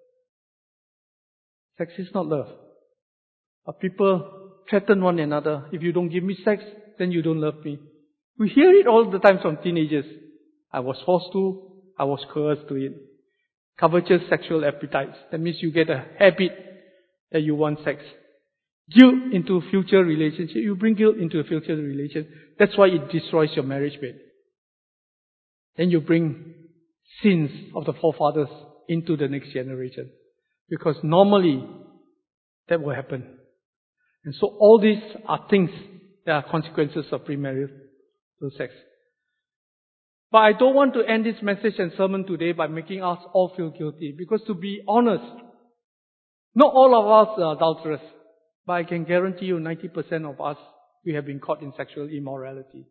Speaker 1: Sex is not love. But people threaten one another. If you don't give me sex, then you don't love me. We hear it all the time from teenagers. I was forced to, I was coerced to it. Covetous sexual appetites. That means you get a habit that you want sex. Guilt into future relationship. You bring guilt into a future relationship. That's why it destroys your marriage bed. Then you bring sins of the forefathers into the next generation. Because normally, that will happen. And so all these are things that are consequences of premarital sex. But I don't want to end this message and sermon today by making us all feel guilty. Because to be honest, not all of us are adulterous. But I can guarantee you ninety percent of us, we have been caught in sexual immorality.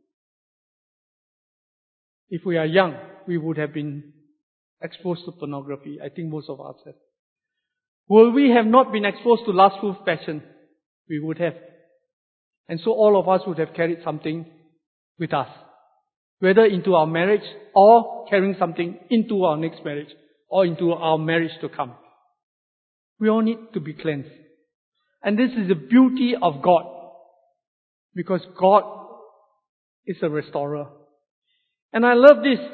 Speaker 1: If we are young, we would have been exposed to pornography. I think most of us have. Will we have not been exposed to lustful passion? We would have. And so all of us would have carried something with us. Whether into our marriage or carrying something into our next marriage or into our marriage to come. We all need to be cleansed. And this is the beauty of God. Because God is a restorer. And I love this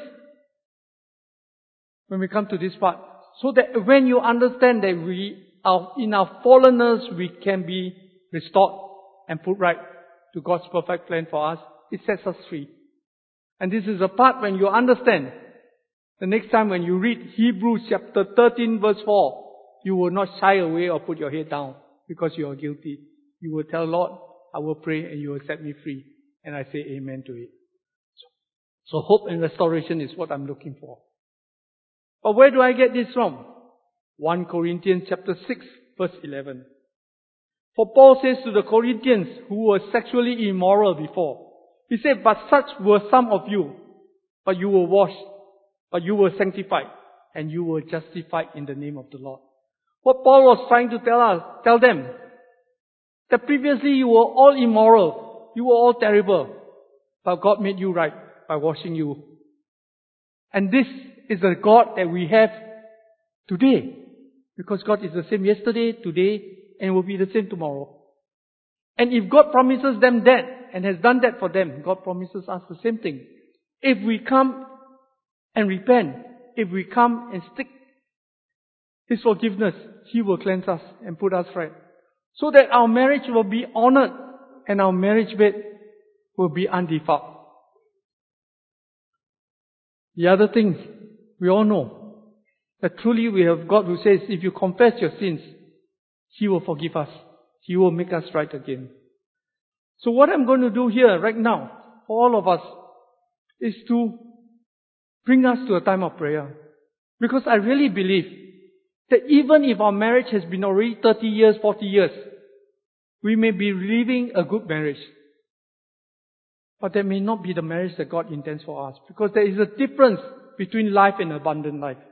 Speaker 1: when we come to this part. So that when you understand that we are in our fallenness, we can be restored and put right to God's perfect plan for us. It sets us free. And this is a part when you understand. The next time when you read Hebrews chapter thirteen verse four, you will not shy away or put your head down because you are guilty. You will tell Lord, I will pray and you will set me free. And I say amen to it. So, so hope and restoration is what I'm looking for. But where do I get this from? First Corinthians chapter six verse eleven. For Paul says to the Corinthians who were sexually immoral before, he said, but such were some of you, but you were washed, but you were sanctified, and you were justified in the name of the Lord. What Paul was trying to tell us, tell them, that previously you were all immoral, you were all terrible, but God made you right by washing you. And this is the God that we have today. Because God is the same yesterday, today, and will be the same tomorrow. And if God promises them that, and has done that for them, God promises us the same thing. If we come and repent, if we come and seek His forgiveness, He will cleanse us and put us right. So that our marriage will be honored and our marriage bed will be undefiled. The other thing, we all know that truly we have God who says, if you confess your sins, He will forgive us. He will make us right again. So what I'm going to do here right now, for all of us, is to bring us to a time of prayer. Because I really believe that even if our marriage has been already thirty years, forty years, we may be living a good marriage. But that may not be the marriage that God intends for us. Because there is a difference between life and abundant life.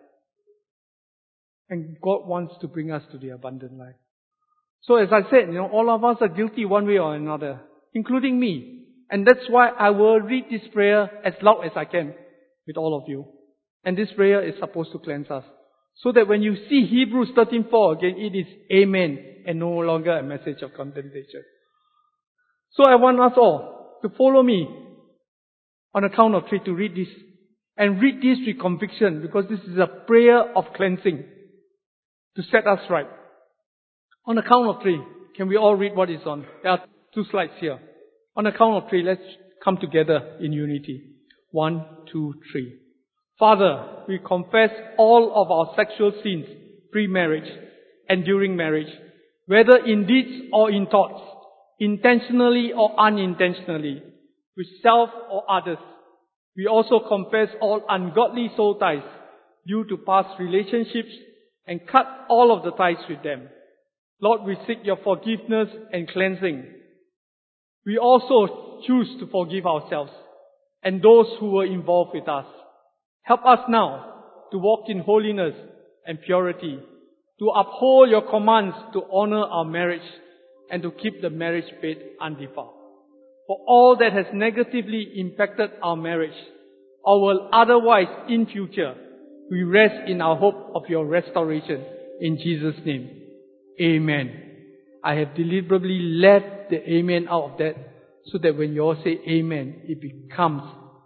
Speaker 1: And God wants to bring us to the abundant life. So as I said, you know, all of us are guilty one way or another, including me. And that's why I will read this prayer as loud as I can with all of you. And this prayer is supposed to cleanse us. So that when you see Hebrews thirteen four again, it is Amen and no longer a message of condemnation. So I want us all to follow me on a count of three to read this. And read this with conviction, because this is a prayer of cleansing to set us right. On a count of three, can we all read what is on? There are two slides here. On a count of three, let's come together in unity. One, two, three. Father, we confess all of our sexual sins pre-marriage and during marriage, whether in deeds or in thoughts, intentionally or unintentionally, with self or others. We also confess all ungodly soul ties due to past relationships and cut all of the ties with them. Lord, we seek your forgiveness and cleansing. We also choose to forgive ourselves and those who were involved with us. Help us now to walk in holiness and purity, to uphold your commands to honor our marriage and to keep the marriage bed undefiled. For all that has negatively impacted our marriage or will otherwise in future, we rest in our hope of your restoration in Jesus' name. Amen. I have deliberately left the amen out of that so that when you all say amen, it becomes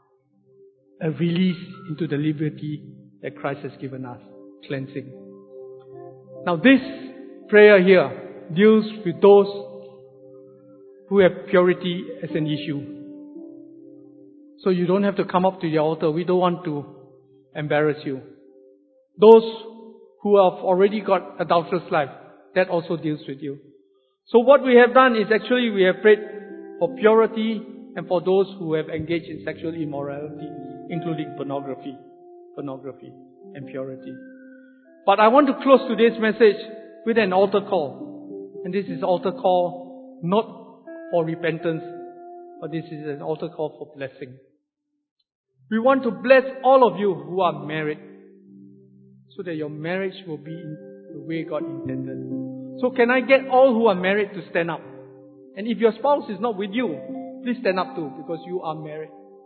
Speaker 1: a release into the liberty that Christ has given us. Cleansing. Now this prayer here deals with those who have purity as an issue. So you don't have to come up to the altar. We don't want to embarrass you. Those who have already got adulterous life, that also deals with you. So what we have done is actually we have prayed for purity and for those who have engaged in sexual immorality, including pornography, pornography and purity. But I want to close today's message with an altar call. And this is altar call not for repentance, but this is an altar call for blessing. We want to bless all of you who are married so that your marriage will be in the way God intended. So can I get all who are married to stand up? And if your spouse is not with you, please stand up too, because you are married.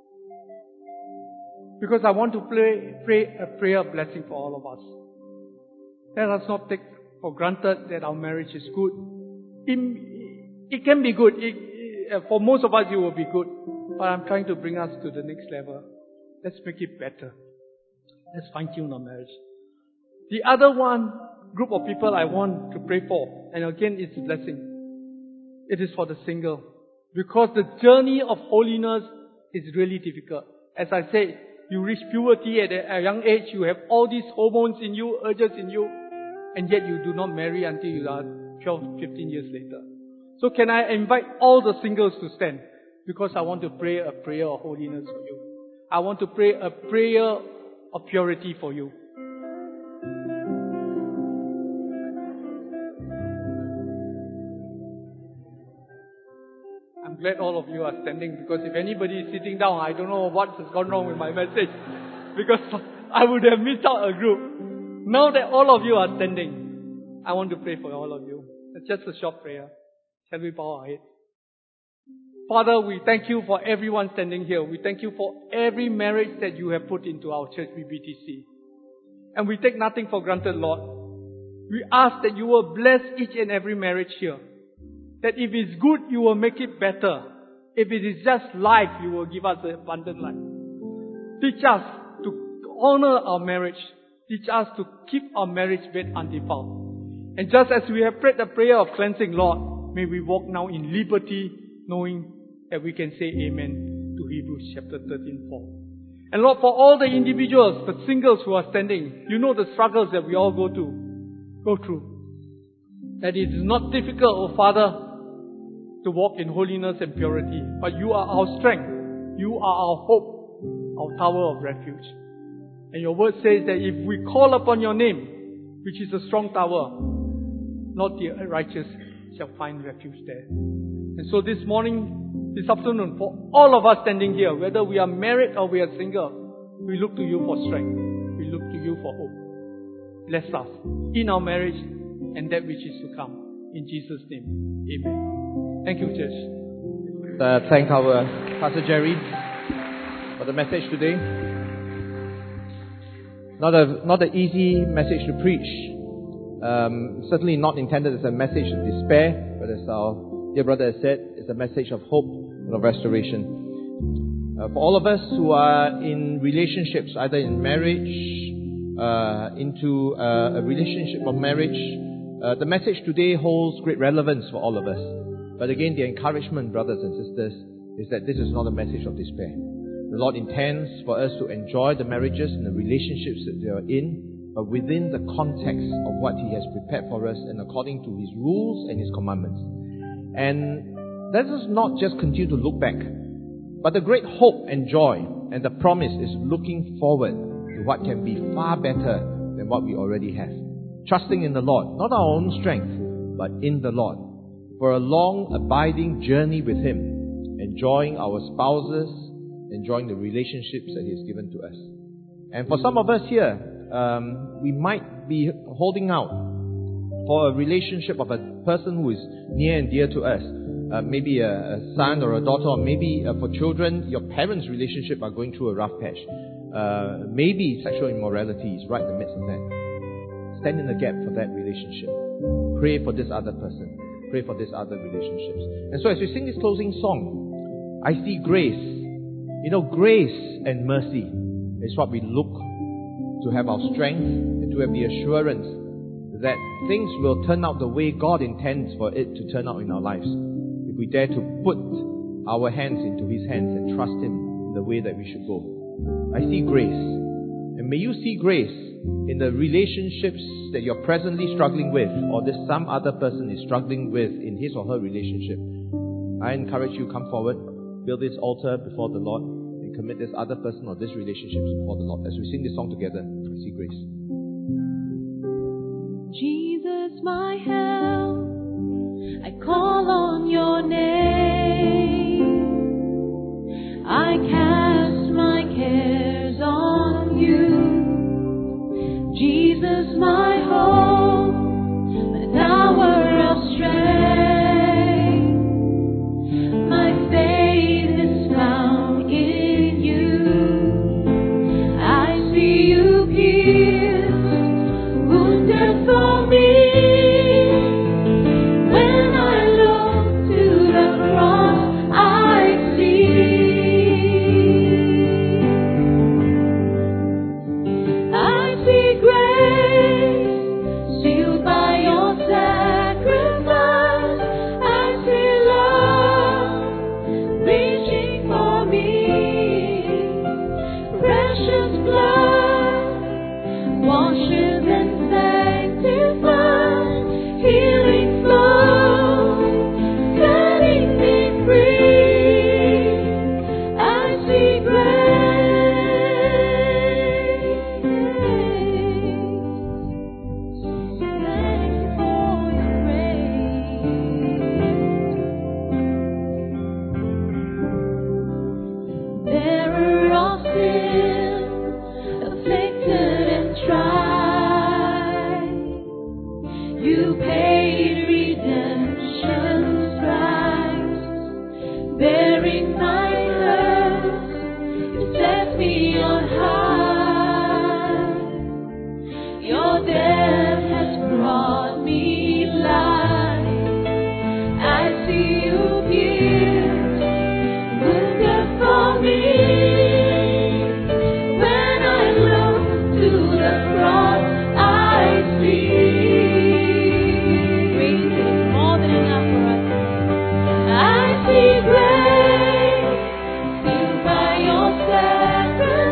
Speaker 1: Because I want to pray, pray a prayer of blessing for all of us. Let us not take for granted that our marriage is good. It, it can be good. It, it, for most of us, it will be good. But I'm trying to bring us to the next level. Let's make it better. Let's fine-tune our marriage. The other one group of people I want to pray for, and again, it's a blessing. It is for the single. Because the journey of holiness is really difficult. As I said, you reach puberty at a young age, you have all these hormones in you, urges in you, and yet you do not marry until you are twelve, fifteen years later. So can I invite all the singles to stand? Because I want to pray a prayer of holiness for you. I want to pray a prayer of purity for you. I'm glad all of you are standing, because if anybody is sitting down, I don't know what has gone wrong with my message. Because I would have missed out a group. Now that all of you are standing, I want to pray for all of you. It's just a short prayer. Shall we bow our heads? Father, we thank you for everyone standing here. We thank you for every marriage that you have put into our church, B B T C. And we take nothing for granted, Lord. We ask that you will bless each and every marriage here. That if it's good, you will make it better. If it is just life, you will give us an abundant life. Teach us to honor our marriage. Teach us to keep our marriage bed undefiled. And just as we have prayed the prayer of cleansing, Lord, may we walk now in liberty, knowing that we can say amen to Hebrews chapter thirteen four. And Lord, for all the individuals, the singles who are standing, you know the struggles that we all go to, go through. That it is not difficult, oh Father, to walk in holiness and purity. But you are our strength. You are our hope, our tower of refuge. And your word says that if we call upon your name, which is a strong tower, not the righteous shall find refuge there. And so this morning, this afternoon, for all of us standing here, whether we are married or we are single, we look to you for strength. We look to you for hope. Bless us in our marriage and that which is to come. In Jesus' name, amen. Thank you, church.
Speaker 2: Uh, thank our Pastor Jerry for the message today. Not a not an easy message to preach. Um, certainly not intended as a message of despair, but as our dear brother has said, it's a message of hope and of restoration. Uh, for all of us who are in relationships, either in marriage, uh, into uh, a relationship of marriage, uh, the message today holds great relevance for all of us. But again, the encouragement, brothers and sisters, is that this is not a message of despair. The Lord intends for us to enjoy the marriages and the relationships that we are in, but within the context of what He has prepared for us and according to His rules and His commandments. And let us not just continue to look back, but the great hope and joy and the promise is looking forward to what can be far better than what we already have. Trusting in the Lord, not our own strength, but in the Lord, for a long abiding journey with Him, enjoying our spouses, enjoying the relationships that He has given to us. And for some of us here, um, we might be holding out for a relationship of a person who is near and dear to us. Uh, maybe a, a son or a daughter, or maybe uh, for children, your parents' relationship are going through a rough patch. Uh, maybe sexual immorality is right in the midst of that. Stand in the gap for that relationship. Pray for this other person. Pray for these other relationships. And so as we sing this closing song, I see grace. You know, grace and mercy is what we look to have our strength and to have the assurance that things will turn out the way God intends for it to turn out in our lives. If we dare to put our hands into His hands and trust Him in the way that we should go. I see grace. And may you see grace in the relationships that you're presently struggling with, or that some other person is struggling with in his or her relationship. I encourage you, come forward, build this altar before the Lord, and commit this other person or this relationship before the Lord. As we sing this song together, I see grace.
Speaker 3: Jesus, my help, I call on your name. I cast my cares on you. Jesus, my hope, the tower of strength. My faith is found in you. I see you pierced, wounded for me. Grace, sealed by your sacrifice.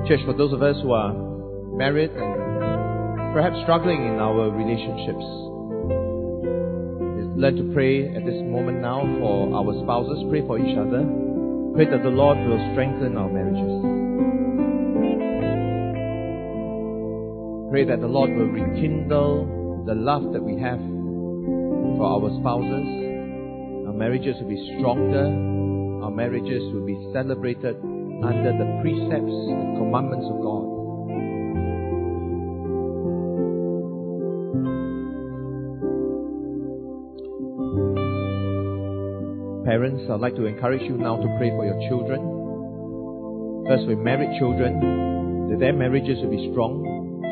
Speaker 2: Church, for those of us who are married and perhaps struggling in our relationships, learn to pray at this moment now for our spouses. Pray for each other. Pray that the Lord will strengthen our marriages. Pray that the Lord will rekindle the love that we have for our spouses. Our marriages will be stronger. Our marriages will be celebrated under the precepts and commandments of God. Parents, I'd like to encourage you now to pray for your children. First, with married children, that their marriages will be strong,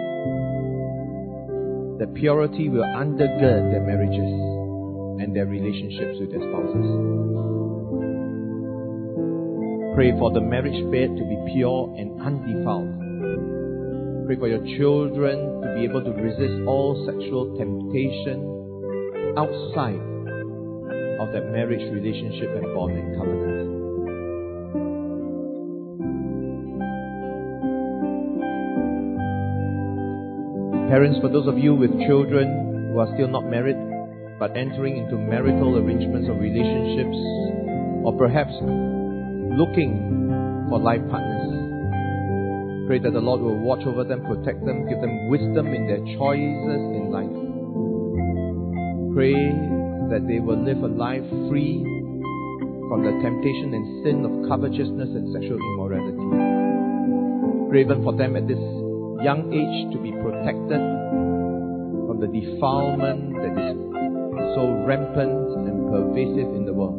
Speaker 2: that purity will undergird their marriages and their relationships with their spouses. Pray for the marriage bed to be pure and undefiled. Pray for your children to be able to resist all sexual temptation outside of that marriage relationship and bond and covenant. Parents, for those of you with children who are still not married but entering into marital arrangements or relationships, or perhaps looking for life partners, pray that the Lord will watch over them, protect them, give them wisdom in their choices in life. Pray that they will live a life free from the temptation and sin of covetousness and sexual immorality. Pray even for them at this young age to be protected from the defilement that is so rampant and pervasive in the world.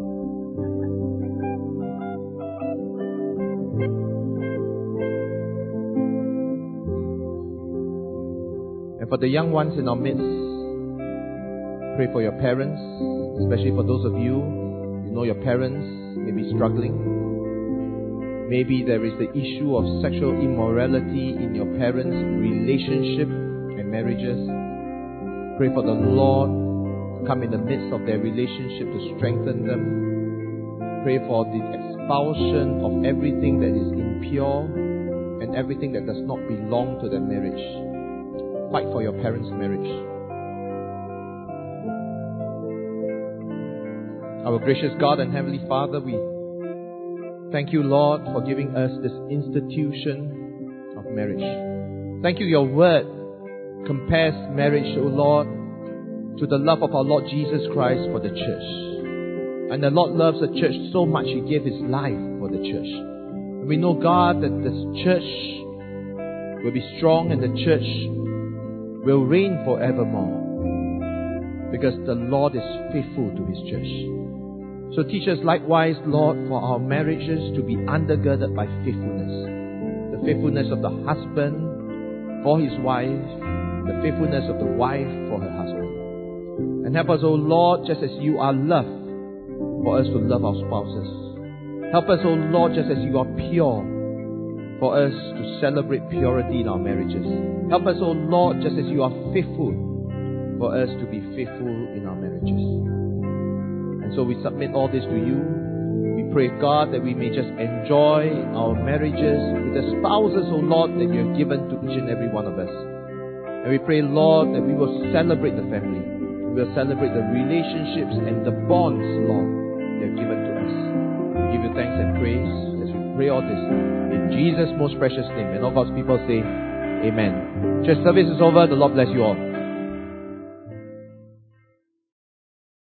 Speaker 2: And for the young ones in our midst, pray for your parents, especially for those of you, you know your parents may be struggling. Maybe there is the issue of sexual immorality in your parents' relationship and marriages. Pray for the Lord to come in the midst of their relationship to strengthen them. Pray for the expulsion of everything that is impure and everything that does not belong to their marriage. Fight for your parents' marriage. Our gracious God and Heavenly Father, we thank you, Lord, for giving us this institution of marriage. Thank you, your word compares marriage, O Lord, to the love of our Lord Jesus Christ for the church. And the Lord loves the church so much, He gave His life for the church. And we know, God, that the church will be strong and the church will reign forevermore, because the Lord is faithful to His church. So teach us likewise, Lord, for our marriages to be undergirded by faithfulness. The faithfulness of the husband for his wife, the faithfulness of the wife for her husband. And help us, O Lord, just as you are loved, for us to love our spouses. Help us, O Lord, just as you are pure, for us to celebrate purity in our marriages. Help us, O Lord, just as you are faithful, for us to be faithful in our marriages. And so we submit all this to you. We pray, God, that we may just enjoy our marriages with the spouses, O Lord, that you have given to each and every one of us. And we pray, Lord, that we will celebrate the family. We will celebrate the relationships and the bonds, Lord, you have given to us. We give you thanks and praise as we pray all this in Jesus' most precious name. And all God's people say, Amen. Church service is over. The Lord bless you all.